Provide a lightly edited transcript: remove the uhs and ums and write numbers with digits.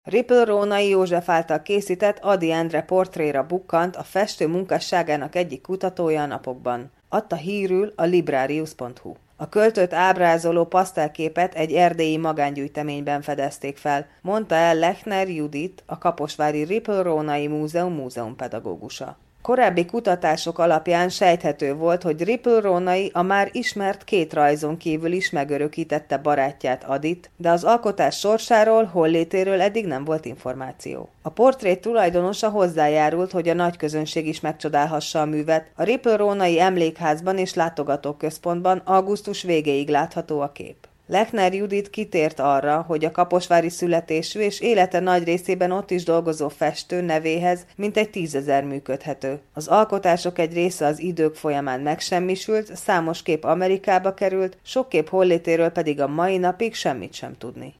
Ripple Rónai József által készített Ady Endre portréra bukkant a festő munkásságának egyik kutatója a napokban. Adta hírül a librarius.hu. A költőt ábrázoló pasztelképet egy erdélyi magángyűjteményben fedezték fel, mondta el Lechner Judit, a kaposvári Ripple Rónai Múzeum múzeumpedagógusa. Korábbi kutatások alapján sejthető volt, hogy Ripple Rónai a már ismert két rajzon kívül is megörökítette barátját, Adyt, de az alkotás sorsáról, hollétéről eddig nem volt információ. A portrét tulajdonosa hozzájárult, hogy a nagy közönség is megcsodálhassa a művet. A Ripple Rónai Emlékházban és Látogatóközpontban augusztus végéig látható a kép. Lechner Judit kitért arra, hogy a kaposvári születésű és élete nagy részében ott is dolgozó festő nevéhez mintegy 10 000 mű köthető. Az alkotások egy része az idők folyamán megsemmisült, számos kép Amerikába került, sok kép hollétéről pedig a mai napig semmit sem tudni.